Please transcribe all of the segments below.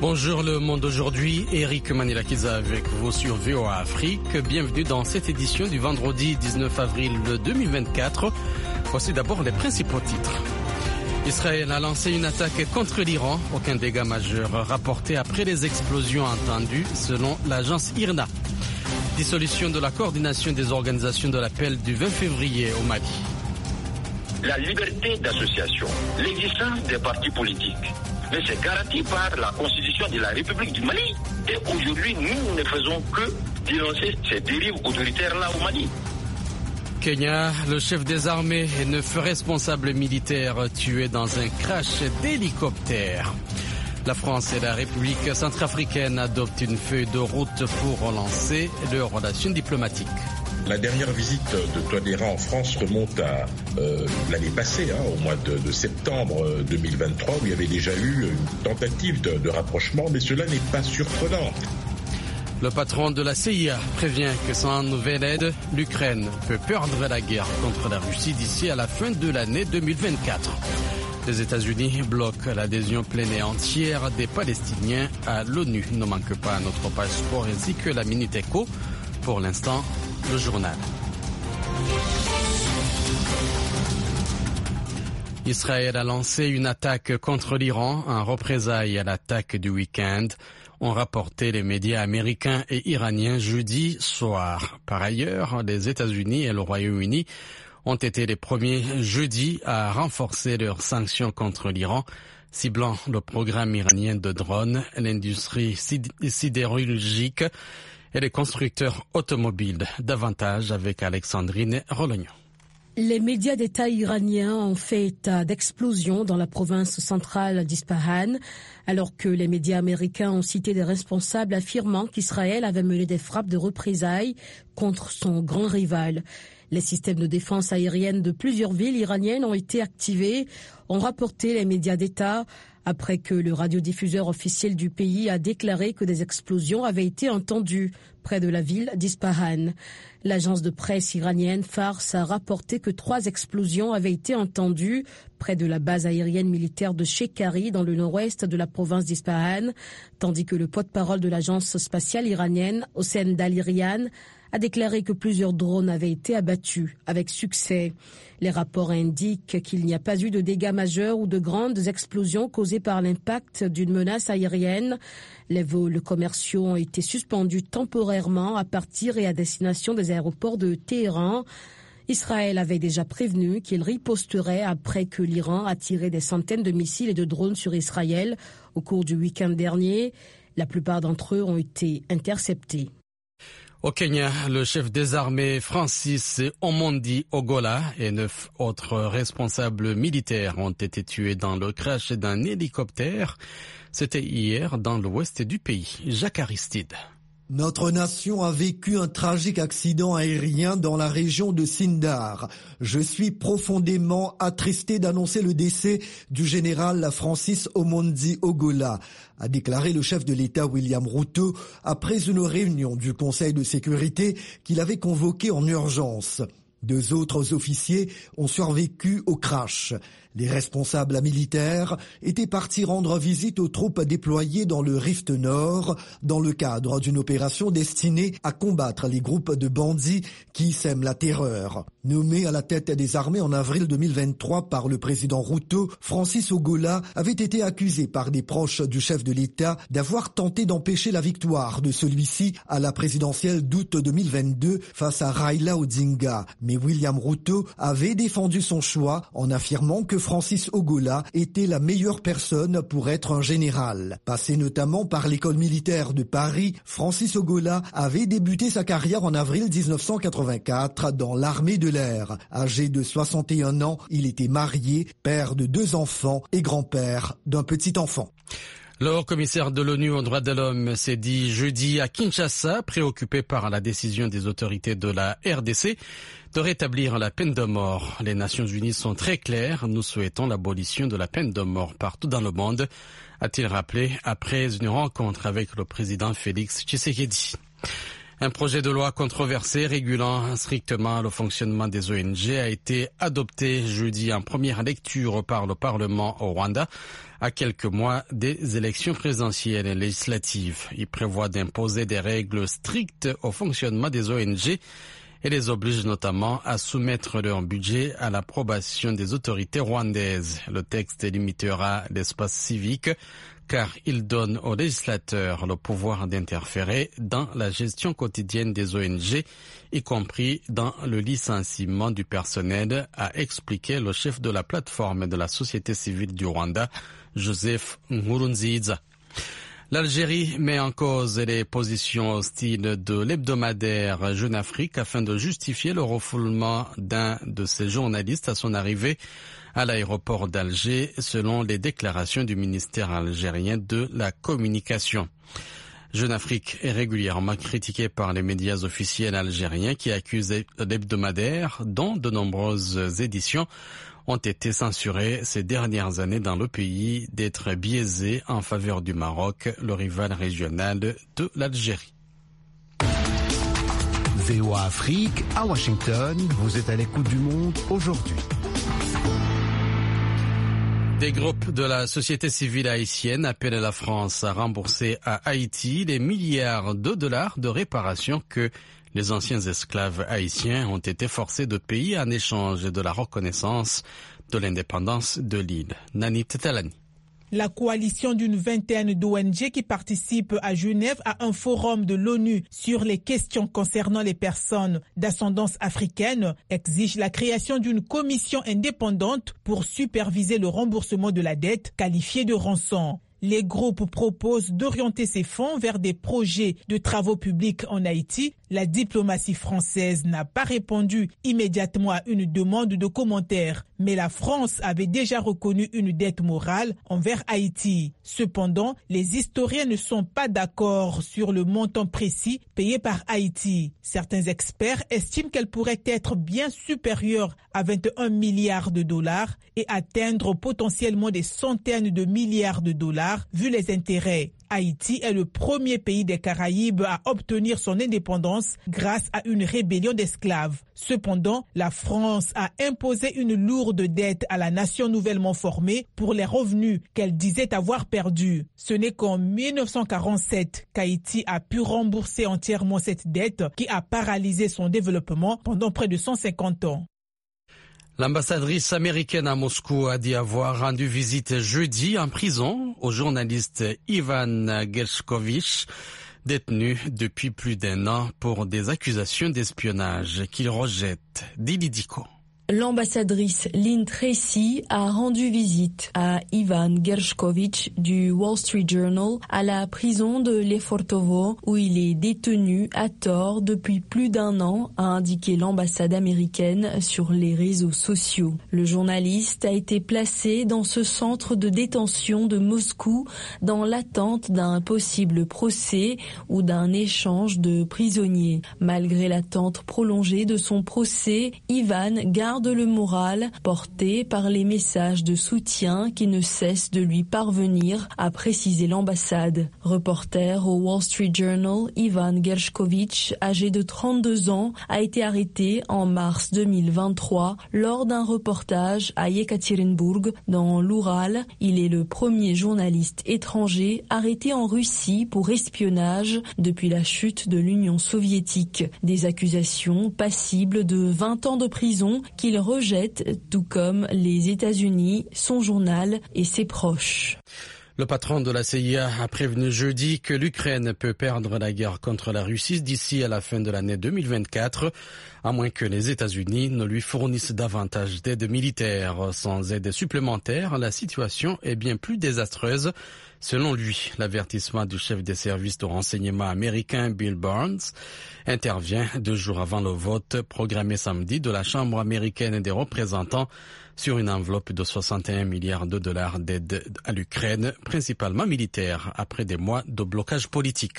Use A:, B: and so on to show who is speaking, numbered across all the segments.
A: Bonjour le monde aujourd'hui, Eric Manilakiza avec vous sur VOA Afrique. Bienvenue dans cette édition du vendredi 19 avril 2024. Voici d'abord les principaux titres. Israël a lancé une attaque contre l'Iran. Aucun dégât majeur rapporté après les explosions entendues selon l'agence IRNA. Dissolution de la coordination des organisations de l'appel du 20 février au Mali.
B: La liberté d'association, l'existence des partis politiques, mais c'est garanti par la Constitution de la République du Mali. Et aujourd'hui, nous ne faisons que dénoncer ces dérives autoritaires-là au Mali.
A: Kenya, le chef des armées et 9 responsables militaires tués dans un crash d'hélicoptère. La France et la République centrafricaine adoptent une feuille de route pour relancer leurs relations diplomatiques.
C: La dernière visite de Touadéra en France remonte à l'année passée, au mois de septembre 2023, où il y avait déjà eu une tentative de rapprochement, mais cela n'est pas surprenant.
A: Le patron de la CIA prévient que sans nouvelle aide, l'Ukraine peut perdre la guerre contre la Russie d'ici à la fin de l'année 2024. Les États-Unis bloquent l'adhésion pleine et entière des Palestiniens à l'ONU. Ne manque pas notre page sport ainsi que la Minute Éco. Pour l'instant, le journal. Israël a lancé une attaque contre l'Iran en représailles à l'attaque du week-end, ont rapporté les médias américains et iraniens jeudi soir. Par ailleurs, les États-Unis et le Royaume-Uni ont été les premiers jeudi à renforcer leurs sanctions contre l'Iran, ciblant le programme iranien de drones, l'industrie sidérurgique et les constructeurs automobiles. Davantage avec Alexandrine Rolognon.
D: Les médias d'État iraniens ont fait état d'explosions dans la province centrale d'Ispahan, alors que les médias américains ont cité des responsables affirmant qu'Israël avait mené des frappes de représailles contre son grand rival. Les systèmes de défense aérienne de plusieurs villes iraniennes ont été activés, ont rapporté les médias d'État, après que le radiodiffuseur officiel du pays a déclaré que des explosions avaient été entendues près de la ville d'Ispahan. L'agence de presse iranienne Fars a rapporté que 3 explosions avaient été entendues près de la base aérienne militaire de Shekhari dans le nord-ouest de la province d'Ispahan, tandis que le porte-parole de l'agence spatiale iranienne, Hossein Dalirian, a déclaré que plusieurs drones avaient été abattus avec succès. Les rapports indiquent qu'il n'y a pas eu de dégâts majeurs ou de grandes explosions causées par l'impact d'une menace aérienne. Les vols commerciaux ont été suspendus temporairement à partir et à destination des aéroports de Téhéran. Israël avait déjà prévenu qu'il riposterait après que l'Iran a tiré des centaines de missiles et de drones sur Israël au cours du week-end dernier. La plupart d'entre eux ont été interceptés.
A: Au Kenya, le chef des armées Francis Omondi Ogola et 9 autres responsables militaires ont été tués dans le crash d'un hélicoptère. C'était hier dans l'ouest du pays. Jacques Aristide.
E: Notre nation a vécu un tragique accident aérien dans la région de Sindar. Je suis profondément attristé d'annoncer le décès du général Francis Omondi Ogola, a déclaré le chef de l'État William Ruto après une réunion du Conseil de sécurité qu'il avait convoquée en urgence. 2 autres officiers ont survécu au crash. Les responsables militaires étaient partis rendre visite aux troupes déployées dans le Rift Nord dans le cadre d'une opération destinée à combattre les groupes de bandits qui sèment la terreur. Nommé à la tête des armées en avril 2023 par le président Ruto, Francis Ogola avait été accusé par des proches du chef de l'État d'avoir tenté d'empêcher la victoire de celui-ci à la présidentielle d'août 2022 face à Raila Odinga. Mais William Ruto avait défendu son choix en affirmant que Francis Ogola était la meilleure personne pour être un général. Passé notamment par l'école militaire de Paris, Francis Ogola avait débuté sa carrière en avril 1984 dans l'armée de l'air. Âgé de 61 ans, il était marié, père de 2 enfants et grand-père d'un petit enfant.
A: Le haut-commissaire de l'ONU aux droits de l'homme s'est dit jeudi à Kinshasa, préoccupé par la décision des autorités de la RDC de rétablir la peine de mort. Les Nations Unies sont très claires, nous souhaitons l'abolition de la peine de mort partout dans le monde, a-t-il rappelé après une rencontre avec le président Félix Tshisekedi. Un projet de loi controversé régulant strictement le fonctionnement des ONG a été adopté jeudi en première lecture par le Parlement au Rwanda à quelques mois des élections présidentielles et législatives. Il prévoit d'imposer des règles strictes au fonctionnement des ONG et les oblige notamment à soumettre leur budget à l'approbation des autorités rwandaises. Le texte limitera l'espace civique car il donne aux législateurs le pouvoir d'interférer dans la gestion quotidienne des ONG, y compris dans le licenciement du personnel, a expliqué le chef de la plateforme de la société civile du Rwanda, Joseph Nkurunziza. L'Algérie met en cause les positions hostiles de l'hebdomadaire Jeune Afrique afin de justifier le refoulement d'un de ses journalistes à son arrivée à l'aéroport d'Alger, selon les déclarations du ministère algérien de la communication. Jeune Afrique est régulièrement critiqué par les médias officiels algériens qui accusent l'hebdomadaire, dont de nombreuses éditions ont été censurées ces dernières années dans le pays, d'être biaisé en faveur du Maroc, le rival régional de l'Algérie.
F: VOA Afrique, à Washington, vous êtes à l'écoute du monde aujourd'hui.
A: Des groupes de la société civile haïtienne appellent la France à rembourser à Haïti les milliards de dollars de réparation que les anciens esclaves haïtiens ont été forcés de payer en échange de la reconnaissance de l'indépendance de l'île. Nanit Talani.
G: La coalition d'une vingtaine d'ONG qui participent à Genève à un forum de l'ONU sur les questions concernant les personnes d'ascendance africaine exige la création d'une commission indépendante pour superviser le remboursement de la dette qualifiée de rançon. Les groupes proposent d'orienter ces fonds vers des projets de travaux publics en Haïti. La diplomatie française n'a pas répondu immédiatement à une demande de commentaires, mais la France avait déjà reconnu une dette morale envers Haïti. Cependant, les historiens ne sont pas d'accord sur le montant précis payé par Haïti. Certains experts estiment qu'elle pourrait être bien supérieure à 21 milliards de dollars et atteindre potentiellement des centaines de milliards de dollars vu les intérêts. Haïti est le premier pays des Caraïbes à obtenir son indépendance grâce à une rébellion d'esclaves. Cependant, la France a imposé une lourde dette à la nation nouvellement formée pour les revenus qu'elle disait avoir perdus. Ce n'est qu'en 1947 qu'Haïti a pu rembourser entièrement cette dette qui a paralysé son développement pendant près de 150 ans.
A: L'ambassadrice américaine à Moscou a dit avoir rendu visite jeudi en prison au journaliste Ivan Gershkovich, détenu depuis plus d'1 an pour des accusations d'espionnage qu'il rejette. Dili Diko.
D: L'ambassadrice Lynn Tracy a rendu visite à Ivan Gershkovich du Wall Street Journal à la prison de Lefortovo où il est détenu à tort depuis plus d'1 an, a indiqué l'ambassade américaine sur les réseaux sociaux. Le journaliste a été placé dans ce centre de détention de Moscou dans l'attente d'un possible procès ou d'un échange de prisonniers. Malgré l'attente prolongée de son procès, Ivan garde le moral porté par les messages de soutien qui ne cessent de lui parvenir, a précisé l'ambassade. Reporter au Wall Street Journal, Ivan Gershkovich, âgé de 32 ans, a été arrêté en mars 2023 lors d'un reportage à Yekaterinbourg, dans l'Oural. Il est le premier journaliste étranger arrêté en Russie pour espionnage depuis la chute de l'Union soviétique. Des accusations passibles de 20 ans de prison qu'il rejette, tout comme les États-Unis, son journal et ses proches.
A: Le patron de la CIA a prévenu jeudi que l'Ukraine peut perdre la guerre contre la Russie d'ici à la fin de l'année 2024, à moins que les États-Unis ne lui fournissent davantage d'aide militaire. Sans aide supplémentaire, la situation est bien plus désastreuse. Selon lui, l'avertissement du chef des services de renseignement américain Bill Burns intervient 2 jours avant le vote programmé samedi de la Chambre américaine des représentants sur une enveloppe de 61 milliards de dollars d'aide à l'Ukraine, principalement militaire, après des mois de blocage politique.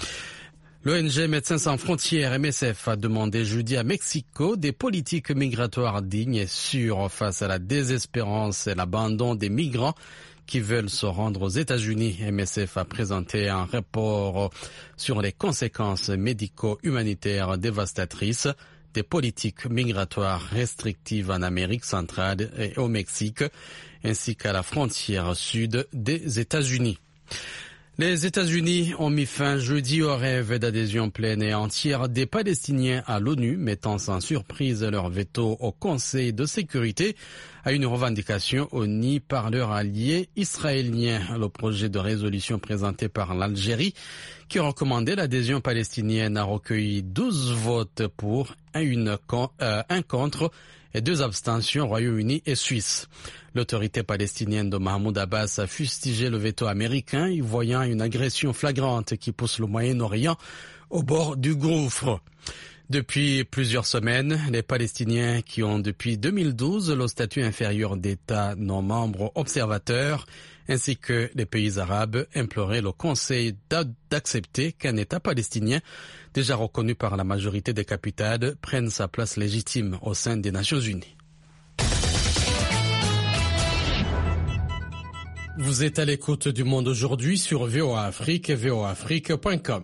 A: L'ONG Médecins sans frontières, MSF, a demandé jeudi à Mexico des politiques migratoires dignes et sûres face à la désespérance et l'abandon des migrants qui veulent se rendre aux États-Unis. MSF a présenté un rapport sur les conséquences médico-humanitaires dévastatrices des politiques migratoires restrictives en Amérique centrale et au Mexique, ainsi qu'à la frontière sud des États-Unis. Les États-Unis ont mis fin jeudi au rêve d'adhésion pleine et entière des Palestiniens à l'ONU, mettant sans surprise leur veto au Conseil de sécurité à une revendication honnie par leur allié israélien. Le projet de résolution présenté par l'Algérie, qui recommandait l'adhésion palestinienne, a recueilli 12 votes pour, un contre et 2 abstentions, Royaume-Uni et Suisse. L'autorité palestinienne de Mahmoud Abbas a fustigé le veto américain, y voyant une agression flagrante qui pousse le Moyen-Orient au bord du gouffre. Depuis plusieurs semaines, les Palestiniens qui ont depuis 2012 le statut inférieur d'État non membre observateur, ainsi que les pays arabes, imploraient le Conseil d'accepter qu'un État palestinien, déjà reconnu par la majorité des capitales, prenne sa place légitime au sein des Nations Unies. Vous êtes à l'écoute du Monde aujourd'hui sur VOA Afrique et voaafrique.com.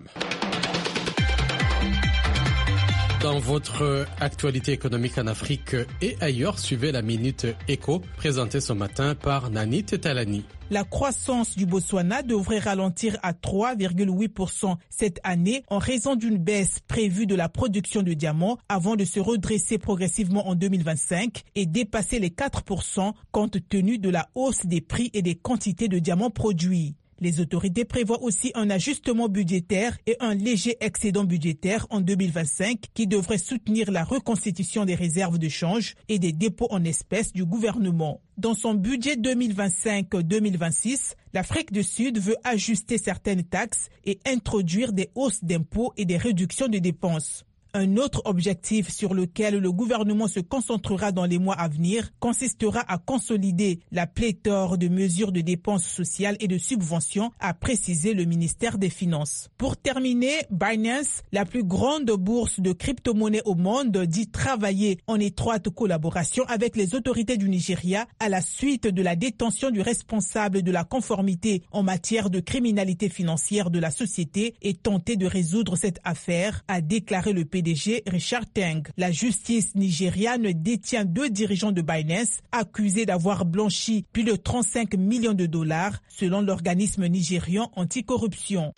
A: Dans votre actualité économique en Afrique et ailleurs, suivez la Minute Éco, présentée ce matin par Nanit Talani.
G: La croissance du Botswana devrait ralentir à 3,8% cette année en raison d'une baisse prévue de la production de diamants avant de se redresser progressivement en 2025 et dépasser les 4% compte tenu de la hausse des prix et des quantités de diamants produits. Les autorités prévoient aussi un ajustement budgétaire et un léger excédent budgétaire en 2025 qui devrait soutenir la reconstitution des réserves de change et des dépôts en espèces du gouvernement. Dans son budget 2025-2026, l'Afrique du Sud veut ajuster certaines taxes et introduire des hausses d'impôts et des réductions de dépenses. Un autre objectif sur lequel le gouvernement se concentrera dans les mois à venir consistera à consolider la pléthore de mesures de dépenses sociales et de subventions, a précisé le ministère des Finances. Pour terminer, Binance, la plus grande bourse de crypto-monnaies au monde, dit travailler en étroite collaboration avec les autorités du Nigeria à la suite de la détention du responsable de la conformité en matière de criminalité financière de la société et tenter de résoudre cette affaire, a déclaré le PDG Richard Teng. La justice nigériane détient 2 dirigeants de Binance accusés d'avoir blanchi plus de 35 millions de dollars selon l'organisme nigérian anticorruption.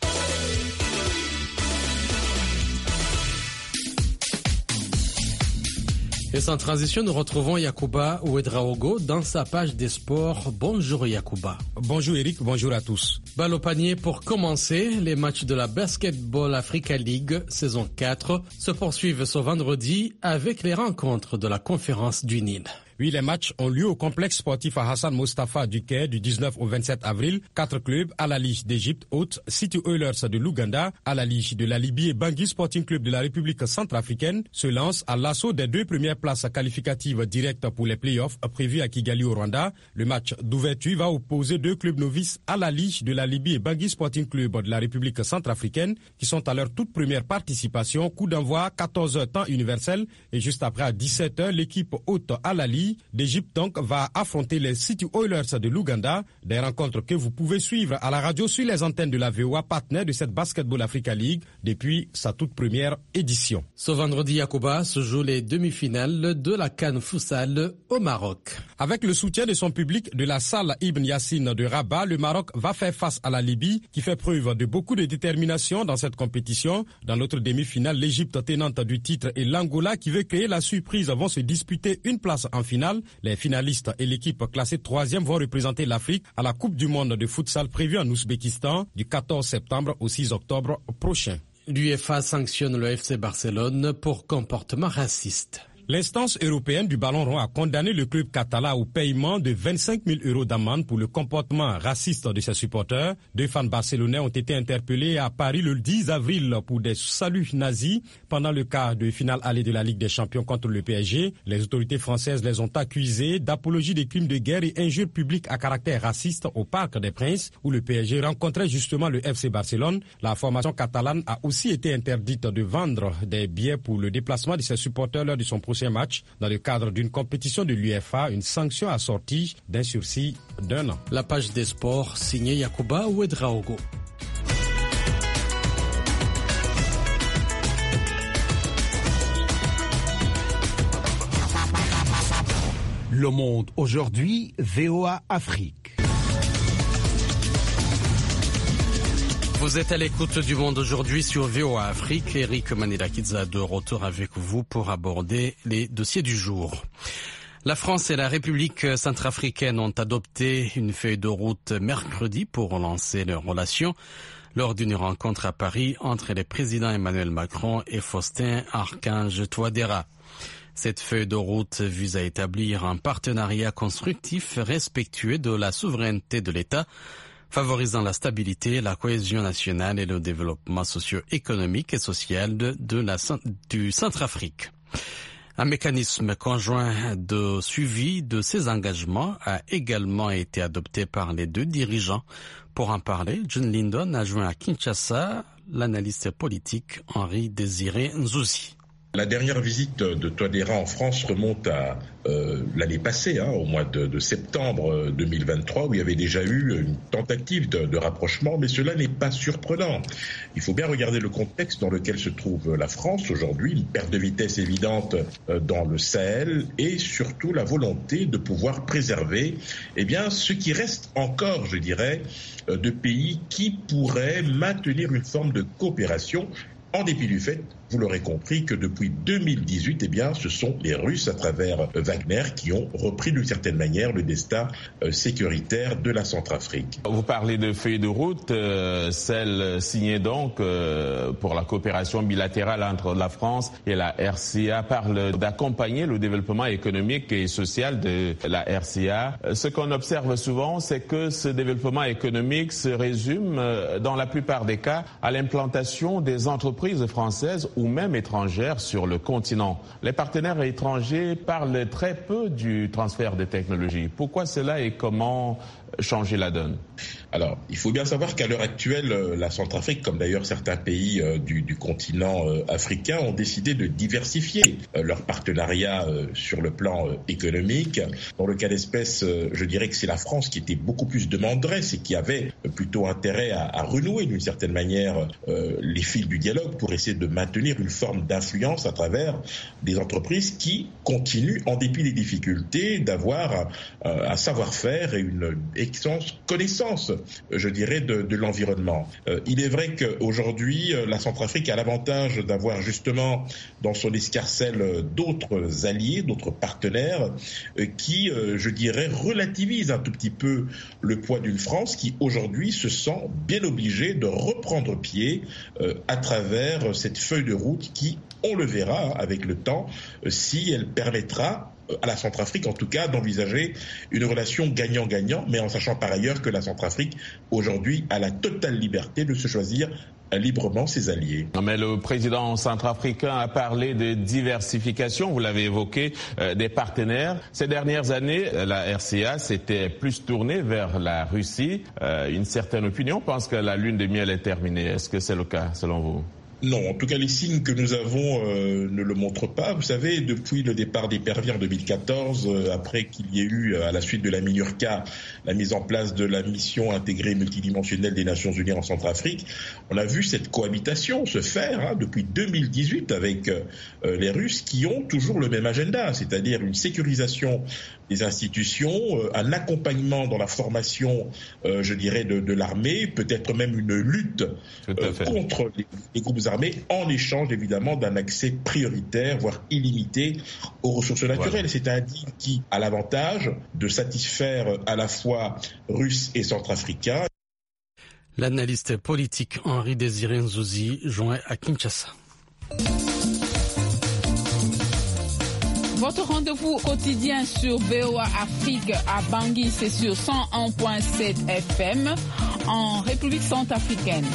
A: Et sans transition, nous retrouvons Yacouba Ouedraogo dans sa page des sports. Bonjour Yacouba.
H: Bonjour Eric, bonjour à tous.
A: Balle au panier pour commencer. Les matchs de la Basketball Africa League saison 4 se poursuivent ce vendredi avec les rencontres de la conférence du Nil.
H: Oui, les matchs ont lieu au complexe sportif à Hassan Mostafa du Caire du 19 au 27 avril. 4 clubs à la Lige d'Égypte haute, City Oilers de l'Ouganda, à la Lige de la Libye et Bangui Sporting Club de la République centrafricaine se lancent à l'assaut des 2 premières places qualificatives directes pour les playoffs prévus à Kigali au Rwanda. Le match d'ouverture va opposer 2 clubs novices à la Lige de la Libye et Bangui Sporting Club de la République centrafricaine qui sont à leur toute première participation. Coup d'envoi 14h temps universel et juste après à 17h, l'équipe haute à la Lige d'Égypte donc va affronter les City Oilers de l'Ouganda, des rencontres que vous pouvez suivre à la radio sur les antennes de la VOA, partenaire de cette Basketball Africa League depuis sa toute première édition.
A: Ce vendredi, Yacouba se joue les demi-finales de la CAN Futsal au Maroc.
H: Avec le soutien de son public de la salle Ibn Yassine de Rabat, le Maroc va faire face à la Libye qui fait preuve de beaucoup de détermination dans cette compétition. Dans l'autre demi-finale, l'Égypte tenante du titre et l'Angola qui veut créer la surprise vont se disputer une place en finale. Les finalistes et l'équipe classée 3e vont représenter l'Afrique à la Coupe du monde de futsal prévue en Ouzbékistan du 14 septembre au 6 octobre prochain.
A: L'UEFA sanctionne le FC Barcelone pour comportement raciste.
H: L'instance européenne du ballon rond a condamné le club catalan au paiement de 25 000 € d'amende pour le comportement raciste de ses supporters. 2 fans barcelonais ont été interpellés à Paris le 10 avril pour des saluts nazis pendant le quart de finale aller de la Ligue des Champions contre le PSG. Les autorités françaises les ont accusés d'apologie des crimes de guerre et injures publiques à caractère raciste au Parc des Princes où le PSG rencontrait justement le FC Barcelone. La formation catalane a aussi été interdite de vendre des billets pour le déplacement de ses supporters lors de son prochain prochain match dans le cadre d'une compétition de l'UEFA, une sanction assortie d'un sursis d'1 an.
A: La page des sports signée Yacouba Ouedraogo.
F: Le Monde aujourd'hui, VOA Afrique.
A: Vous êtes à l'écoute du Monde aujourd'hui sur VOA Afrique. Eric Manilakidza de retour avec vous pour aborder les dossiers du jour. La France et la République centrafricaine ont adopté une feuille de route mercredi pour relancer leurs relations lors d'une rencontre à Paris entre les présidents Emmanuel Macron et Faustin Archange Touadéra. Cette feuille de route vise à établir un partenariat constructif respectueux de la souveraineté de l'État, favorisant la stabilité, la cohésion nationale et le développement socio-économique et social du Centrafrique. Un mécanisme conjoint de suivi de ces engagements a également été adopté par les deux dirigeants. Pour en parler, John Lindon a joint à Kinshasa l'analyste politique Henri Désiré Nzouzi.
C: La dernière visite de Touadéra en France remonte à l'année passée, au mois de septembre 2023, où il y avait déjà eu une tentative de rapprochement, mais cela n'est pas surprenant. Il faut bien regarder le contexte dans lequel se trouve la France aujourd'hui, une perte de vitesse évidente dans le Sahel et surtout la volonté de pouvoir préserver ce qui reste encore, je dirais, de pays qui pourraient maintenir une forme de coopération en dépit du fait, vous l'aurez compris, que depuis 2018, ce sont les Russes, à travers Wagner, qui ont repris d'une certaine manière le destin sécuritaire de la Centrafrique.
I: Vous parlez de feuille de route, celle signée donc pour la coopération bilatérale entre la France et la RCA parle d'accompagner le développement économique et social de la RCA. Ce qu'on observe souvent, c'est que ce développement économique se résume, dans la plupart des cas, à l'implantation des entreprises françaises ou même étrangères sur le continent. Les partenaires étrangers parlent très peu du transfert de technologies. Pourquoi cela et comment changer la donne?
C: Alors, il faut bien savoir qu'à l'heure actuelle, la Centrafrique, comme d'ailleurs certains pays du continent africain, ont décidé de diversifier leur partenariat sur le plan économique. Dans le cas d'espèce, je dirais que c'est la France qui était beaucoup plus demanderesse et qui avait plutôt intérêt à renouer d'une certaine manière les fils du dialogue pour essayer de maintenir une forme d'influence à travers des entreprises qui continuent, en dépit des difficultés, d'avoir un savoir-faire et une excellente connaissance, je dirais, de l'environnement. Il est vrai qu'aujourd'hui, la Centrafrique a l'avantage d'avoir justement dans son escarcelle d'autres alliés, d'autres partenaires qui, je dirais, relativisent un tout petit peu le poids d'une France qui aujourd'hui se sent bien obligée de reprendre pied à travers cette feuille de route qui, on le verra avec le temps, si elle permettra à la Centrafrique, en tout cas, d'envisager une relation gagnant-gagnant, mais en sachant par ailleurs que la Centrafrique, aujourd'hui, a la totale liberté de se choisir librement ses alliés.
I: Mais le président centrafricain a parlé de diversification, vous l'avez évoqué, des partenaires. Ces dernières années, la RCA s'était plus tournée vers la Russie. Une certaine opinion pense que la lune de miel est terminée. Est-ce que c'est le cas, selon vous ?
C: Non, en tout cas, les signes que nous avons ne le montrent pas. Vous savez, depuis le départ des Perviers en 2014, après qu'il y ait eu, à la suite de la MINURCA, la mise en place de la mission intégrée multidimensionnelle des Nations Unies en Centrafrique, on a vu cette cohabitation se faire depuis 2018 avec les Russes qui ont toujours le même agenda, c'est-à-dire une sécurisation des institutions, un accompagnement dans la formation, je dirais, de l'armée, peut-être même une lutte contre les groupes armés, en échange évidemment d'un accès prioritaire, voire illimité, aux ressources naturelles. Voilà. C'est un deal qui a l'avantage de satisfaire à la fois Russes et Centrafricains.
A: L'analyste politique Henri Désiré Nzouzi, joint à Kinshasa.
J: Votre rendez-vous quotidien sur VOA Afrique à Bangui, c'est sur 101.7 FM en République centrafricaine.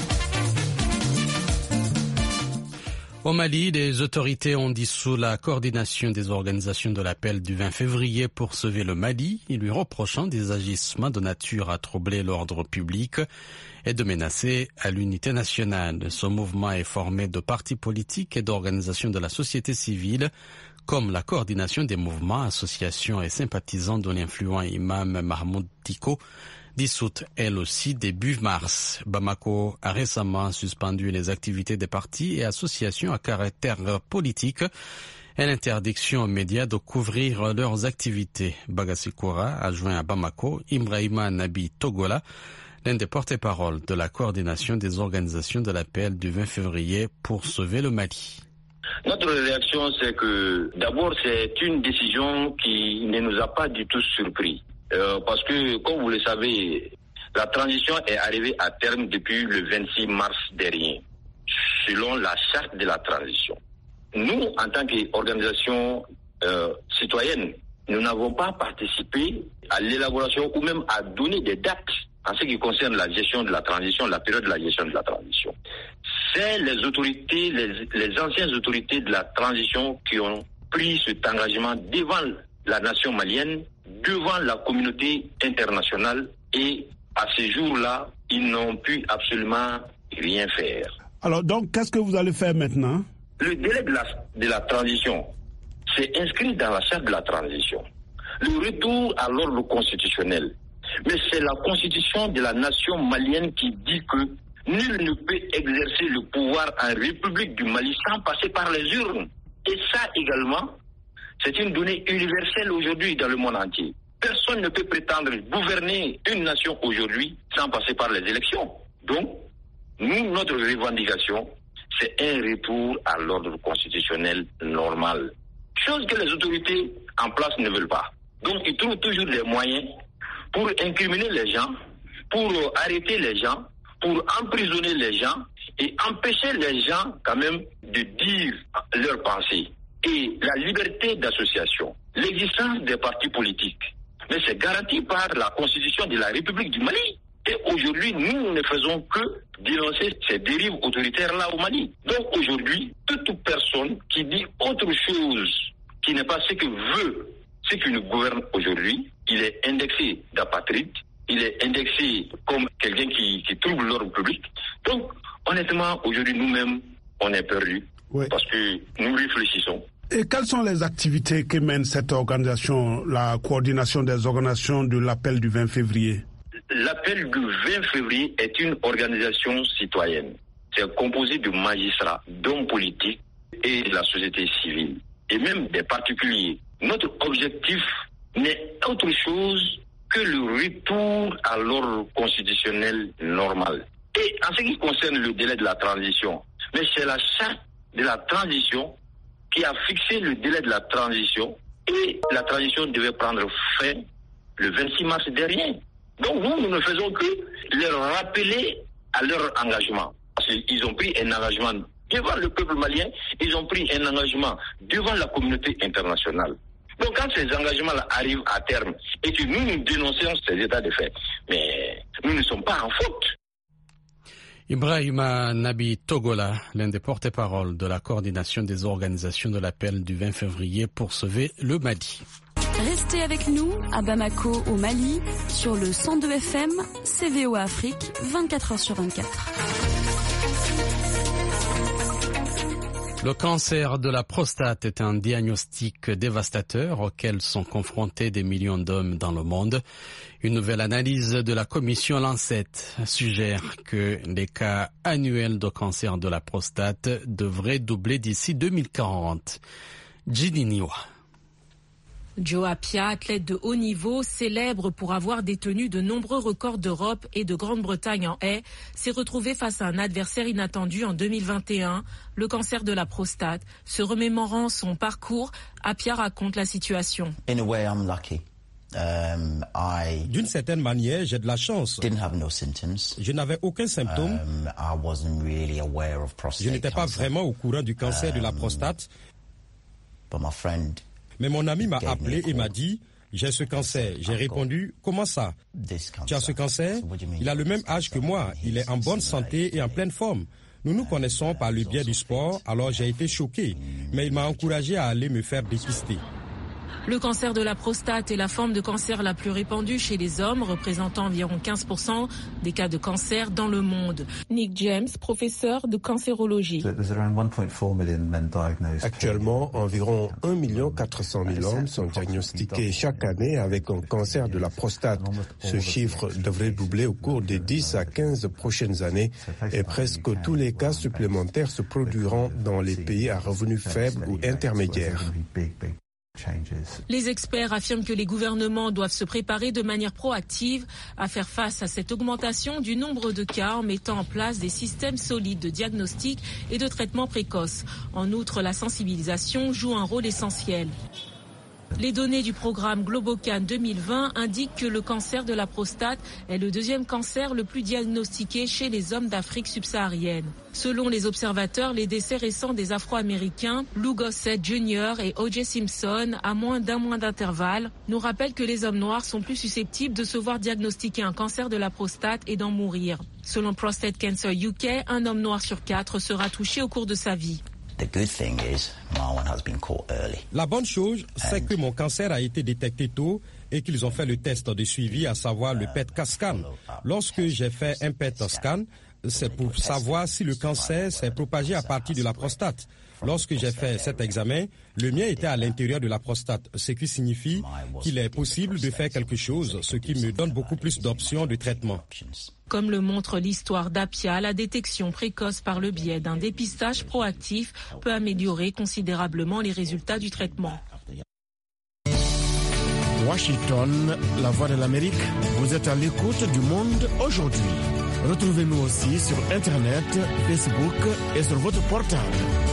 A: Au Mali, les autorités ont dissous la coordination des organisations de l'appel du 20 février pour sauver le Mali, lui reprochant des agissements de nature à troubler l'ordre public et de menacer à l'unité nationale. Ce mouvement est formé de partis politiques et d'organisations de la société civile comme la coordination des mouvements, associations et sympathisants de l'influent imam Mahmoud Dicko, dissoute elle aussi début mars. Bamako a récemment suspendu les activités des partis et associations à caractère politique et l'interdiction aux médias de couvrir leurs activités. Bagasikoura a joint à Bamako Ibrahima Nabi Togola, l'un des porte-parole de la coordination des organisations de l'appel du 20 février pour sauver le Mali.
B: Notre réaction, c'est que d'abord, c'est une décision qui ne nous a pas du tout surpris. Parce que, comme vous le savez, la transition est arrivée à terme depuis le 26 mars dernier, selon la charte de la transition. Nous, en tant qu'organisation citoyenne, nous n'avons pas participé à l'élaboration ou même à donner des dates en ce qui concerne la gestion de la transition, la période de la gestion de la transition. C'est les autorités, les anciennes autorités de la transition qui ont pris cet engagement devant la nation malienne, devant la communauté internationale, et à ce jour-là, ils n'ont pu absolument rien faire.
K: Alors donc, qu'est-ce que vous allez faire maintenant?
B: Le délai de la transition, c'est inscrit dans la charte de la transition. Le retour à l'ordre constitutionnel. Mais c'est la constitution de la nation malienne qui dit que nul ne peut exercer le pouvoir en République du Mali sans passer par les urnes. Et ça également, c'est une donnée universelle aujourd'hui dans le monde entier. Personne ne peut prétendre gouverner une nation aujourd'hui sans passer par les élections. Donc, nous, notre revendication, c'est un retour à l'ordre constitutionnel normal. Chose que les autorités en place ne veulent pas. Donc, ils trouvent toujours des moyens pour incriminer les gens, pour arrêter les gens, pour emprisonner les gens et empêcher les gens quand même de dire leurs pensées. Et la liberté d'association, l'existence des partis politiques, mais c'est garanti par la Constitution de la République du Mali. Et aujourd'hui, nous ne faisons que dénoncer ces dérives autoritaires-là au Mali. Donc aujourd'hui, toute personne qui dit autre chose, qui n'est pas ce que veut, ce qui nous gouverne aujourd'hui, il est indexé d'apatride, il est indexé comme quelqu'un qui trouble l'ordre public. Donc, honnêtement, aujourd'hui, nous-mêmes, on est perdus, oui, parce que nous réfléchissons.
K: Et quelles sont les activités que mène cette organisation, la coordination des organisations de l'appel du 20 février?
B: L'appel du 20 février est une organisation citoyenne. C'est composé de magistrats, d'hommes politiques et de la société civile, et même des particuliers. Notre objectif n'est autre chose que le retour à l'ordre constitutionnel normal. Et en ce qui concerne le délai de la transition, mais c'est la charte de la transition qui a fixé le délai de la transition, et la transition devait prendre fin le 26 mars dernier. Donc nous ne faisons que leur rappeler à leur engagement. Parce qu'ils ont pris un engagement devant le peuple malien, ils ont pris un engagement devant la communauté internationale. Donc quand ces engagements-là arrivent à terme et que nous dénonçons ces états de fait, mais nous ne sommes pas en faute.
A: Ibrahima Nabi Togola, l'un des porte-parole de la coordination des organisations de l'appel du 20 février pour sauver le Mali.
L: Restez avec nous à Bamako au Mali sur le 102 FM, CVO Afrique, 24h sur 24.
A: Le cancer de la prostate est un diagnostic dévastateur auquel sont confrontés des millions d'hommes dans le monde. Une nouvelle analyse de la commission Lancet suggère que les cas annuels de cancer de la prostate devraient doubler d'ici 2040. Gini Niwa.
M: Joe Appiah, athlète de haut niveau, célèbre pour avoir détenu de nombreux records d'Europe et de Grande-Bretagne en haie, s'est retrouvé face à un adversaire inattendu en 2021, le cancer de la prostate. Se remémorant son parcours, Appiah raconte la situation.
N: In a way, I'm lucky.
H: D'une certaine manière, j'ai de la chance. Je n'avais aucun symptôme. Je n'étais pas vraiment au courant du cancer de la prostate. Mais mon ami m'a appelé et m'a dit « J'ai ce cancer ». J'ai répondu « Comment ça ? Tu as ce cancer ? Il a le même âge que moi. Il est en bonne santé et en pleine forme. Nous nous connaissons par le biais du sport, alors j'ai été choqué. Mais il m'a encouragé à aller me faire dépister.
M: Le cancer de la prostate est la forme de cancer la plus répandue chez les hommes, représentant environ 15% des cas de cancer dans le monde. Nick James, professeur de cancérologie.
N: Actuellement, environ 1 400 000 hommes sont diagnostiqués chaque année avec un cancer de la prostate. Ce chiffre devrait doubler au cours des 10 à 15 prochaines années et presque tous les cas supplémentaires se produiront dans les pays à revenus faibles ou intermédiaires.
M: Les experts affirment que les gouvernements doivent se préparer de manière proactive à faire face à cette augmentation du nombre de cas en mettant en place des systèmes solides de diagnostic et de traitement précoce. En outre, la sensibilisation joue un rôle essentiel. Les données du programme Globocan 2020 indiquent que le cancer de la prostate est le deuxième cancer le plus diagnostiqué chez les hommes d'Afrique subsaharienne. Selon les observateurs, les décès récents des Afro-Américains, Lou Gossett Jr. et O.J. Simpson, à moins d'un mois d'intervalle, nous rappellent que les hommes noirs sont plus susceptibles de se voir diagnostiquer un cancer de la prostate et d'en mourir. Selon Prostate Cancer UK, un homme noir sur 4 sera touché au cours de sa vie.
H: La bonne chose, c'est que mon cancer a été détecté tôt et qu'ils ont fait le test de suivi, à savoir le PET scan. Lorsque j'ai fait un PET scan, c'est pour savoir si le cancer s'est propagé à partir de la prostate. Lorsque j'ai fait cet examen, le mien était à l'intérieur de la prostate, ce qui signifie qu'il est possible de faire quelque chose, ce qui me donne beaucoup plus d'options de traitement.
M: Comme le montre l'histoire d'Apia, la détection précoce par le biais d'un dépistage proactif peut améliorer considérablement les résultats du traitement.
O: Washington, la voix de l'Amérique, vous êtes à l'écoute du monde aujourd'hui. Retrouvez-nous aussi sur Internet, Facebook et sur votre portable.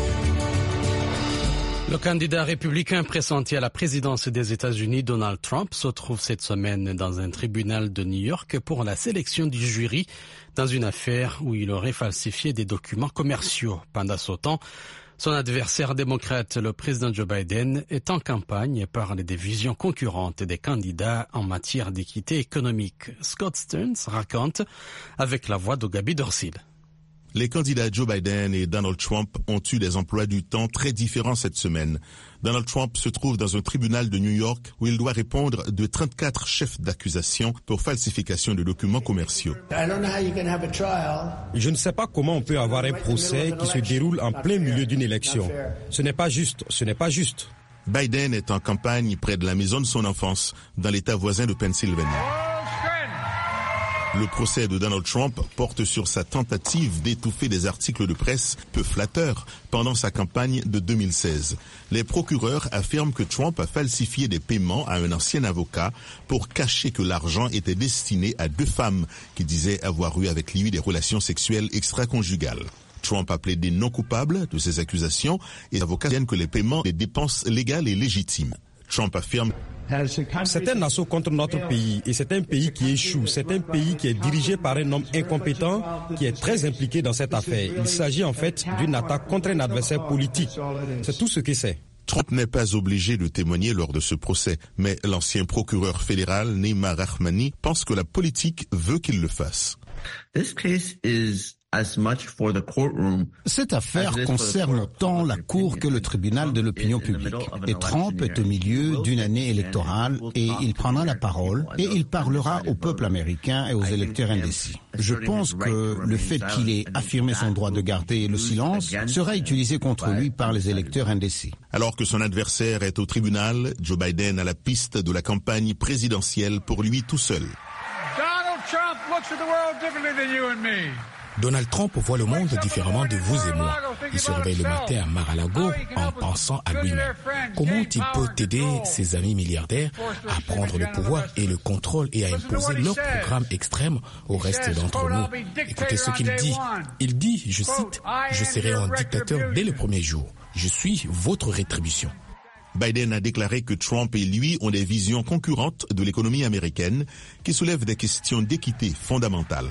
A: Le candidat républicain pressenti à la présidence des États-Unis, Donald Trump, se trouve cette semaine dans un tribunal de New York pour la sélection du jury dans une affaire où il aurait falsifié des documents commerciaux. Pendant ce temps, son adversaire démocrate, le président Joe Biden, est en campagne et parle des visions concurrentes des candidats en matière d'équité économique. Scott Stearns raconte avec la voix de Gaby Dorsil.
P: Les candidats Joe Biden et Donald Trump ont eu des emplois du temps très différents cette semaine. Donald Trump se trouve dans un tribunal de New York où il doit répondre de 34 chefs d'accusation pour falsification de documents commerciaux.
H: Je ne sais pas comment on peut avoir un procès qui se déroule en plein milieu d'une élection. Ce n'est pas juste, ce n'est pas juste.
P: Biden est en campagne près de la maison de son enfance, dans l'État voisin de Pennsylvanie. Le procès de Donald Trump porte sur sa tentative d'étouffer des articles de presse peu flatteurs pendant sa campagne de 2016. Les procureurs affirment que Trump a falsifié des paiements à un ancien avocat pour cacher que l'argent était destiné à 2 femmes qui disaient avoir eu avec lui des relations sexuelles extra-conjugales. Trump a plaidé non coupable de ces accusations et les avocats tiennent que les paiements des dépenses légales et légitimes. Trump affirme:
H: c'est un assaut contre notre pays et c'est un pays qui échoue. C'est un pays qui est dirigé par un homme incompétent qui est très impliqué dans cette affaire. Il s'agit en fait d'une attaque contre un adversaire politique. C'est tout ce que c'est.
P: Trump n'est pas obligé de témoigner lors de ce procès, mais l'ancien procureur fédéral Neema Rahmani pense que la politique veut qu'il le fasse.
Q: Cette affaire concerne tant la Cour que le tribunal de l'opinion publique. Et Trump est au milieu d'une année électorale et il prendra la parole et il parlera au peuple américain et aux électeurs indécis. Je pense que le fait qu'il ait affirmé son droit de garder le silence sera utilisé contre lui par les électeurs indécis.
P: Alors que son adversaire est au tribunal, Joe Biden a la piste de la campagne présidentielle pour lui tout seul.
R: Donald Trump looks at the world differently than you and me.
O: Donald Trump voit le monde différemment de vous et moi. Il se réveille le matin à Mar-a-Lago en pensant à lui-même. Comment il peut aider ses amis milliardaires à prendre le pouvoir et le contrôle et à imposer leur programme extrême au reste d'entre nous? Écoutez ce qu'il dit. Il dit, je cite, « Je serai un dictateur dès le premier jour. Je suis votre rétribution. »
P: Biden a déclaré que Trump et lui ont des visions concurrentes de l'économie américaine qui soulèvent des questions d'équité fondamentales.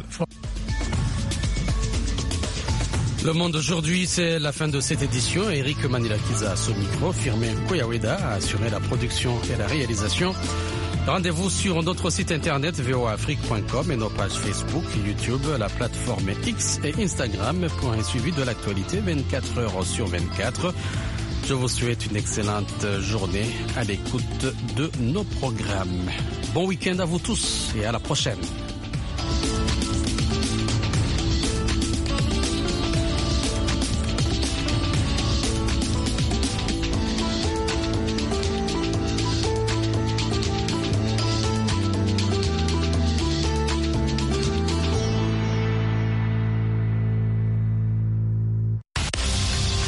A: Le monde aujourd'hui, c'est la fin de cette édition. Eric Manilakiza à ce micro, Firmin Koyaweda a assuré la production et la réalisation. Rendez-vous sur notre site internet voaafrique.com et nos pages Facebook, YouTube, la plateforme X et Instagram pour un suivi de l'actualité 24 heures sur 24. Je vous souhaite une excellente journée à l'écoute de nos programmes. Bon week-end à vous tous et à la prochaine.